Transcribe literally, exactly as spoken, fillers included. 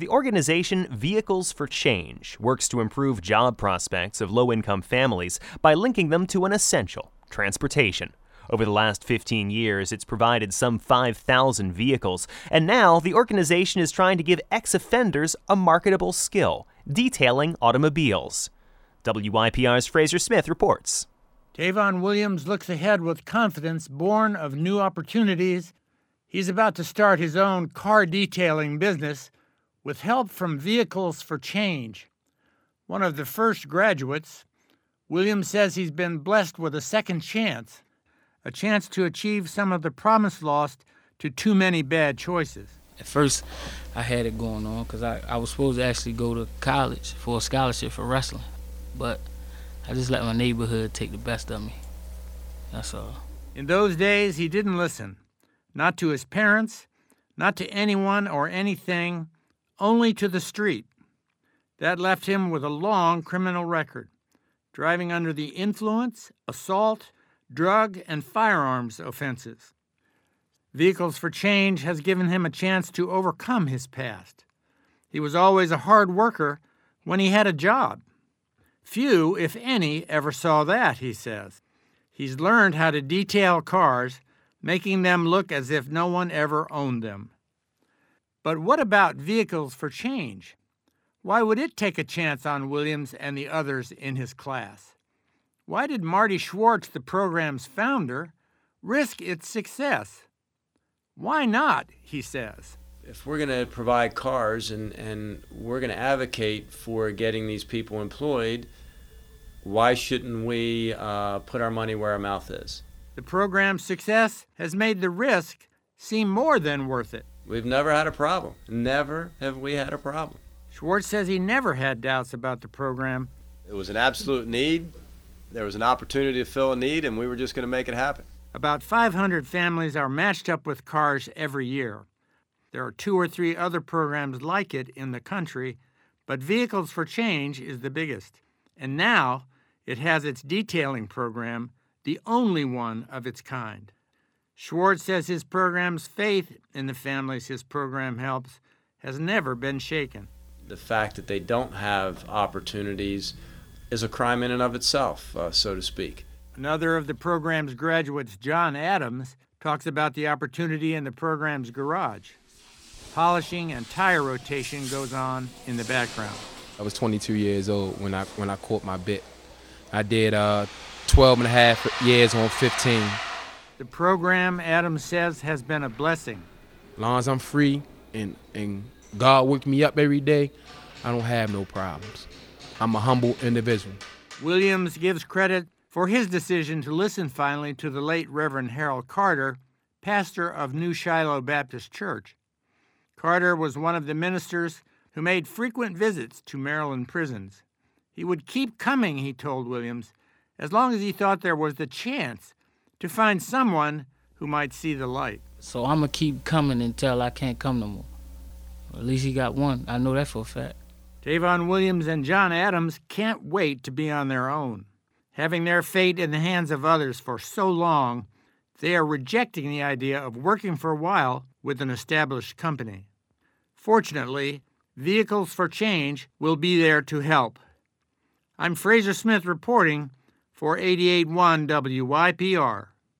The organization Vehicles for Change works to improve job prospects of low-income families by linking them to an essential, transportation. Over the last fifteen years, it's provided some five thousand vehicles, and now the organization is trying to give ex-offenders a marketable skill, detailing automobiles. W I P R's Fraser Smith reports. Tavon Williams looks ahead with confidence born of new opportunities. He's about to start his own car detailing business with help from Vehicles for Change. One of the first graduates, Williams says he's been blessed with a second chance, a chance to achieve some of the promise lost to too many bad choices. At first, I had it going on because I, I was supposed to actually go to college for a scholarship for wrestling, but I just let my neighborhood take the best of me. That's all. In those days, he didn't listen. Not to his parents, not to anyone or anything, only to the street. That left him with a long criminal record, driving under the influence, assault, drug, and firearms offenses. Vehicles for Change has given him a chance to overcome his past. He was always a hard worker when he had a job. Few, if any, ever saw that, he says. He's learned how to detail cars, making them look as if no one ever owned them. But what about Vehicles for Change? Why would it take a chance on Williams and the others in his class? Why did Marty Schwartz, the program's founder, risk its success? Why not, he says. If we're going to provide cars and, and we're going to advocate for getting these people employed, why shouldn't we uh, put our money where our mouth is? The program's success has made the risk seem more than worth it. We've never had a problem. Never have we had a problem. Schwartz says he never had doubts about the program. It was an absolute need. There was an opportunity to fill a need, and we were just going to make it happen. About five hundred families are matched up with cars every year. There are two or three other programs like it in the country, but Vehicles for Change is the biggest. And now it has its detailing program, the only one of its kind. Schwartz says his program's faith in the families his program helps has never been shaken. The fact that they don't have opportunities is a crime in and of itself, uh, so to speak. Another of the program's graduates, John Adams, talks about the opportunity in the program's garage. Polishing and tire rotation goes on in the background. I was twenty-two years old when I when I caught my bit. I did uh, twelve and a half years on fifteen. The program, Adams says, has been a blessing. As long as I'm free and, and God wakes me up every day, I don't have no problems. I'm a humble individual. Williams gives credit for his decision to listen finally to the late Reverend Harold Carter, pastor of New Shiloh Baptist Church. Carter was one of the ministers who made frequent visits to Maryland prisons. He would keep coming, he told Williams, as long as he thought there was the chance to find someone who might see the light. So I'm going to keep coming until I can't come no more. Or at least he got one. I know that for a fact. Tavon Williams and John Adams can't wait to be on their own. Having their fate in the hands of others for so long, they are rejecting the idea of working for a while with an established company. Fortunately, Vehicles for Change will be there to help. I'm Fraser Smith reporting for eighty-eight point one W Y P R.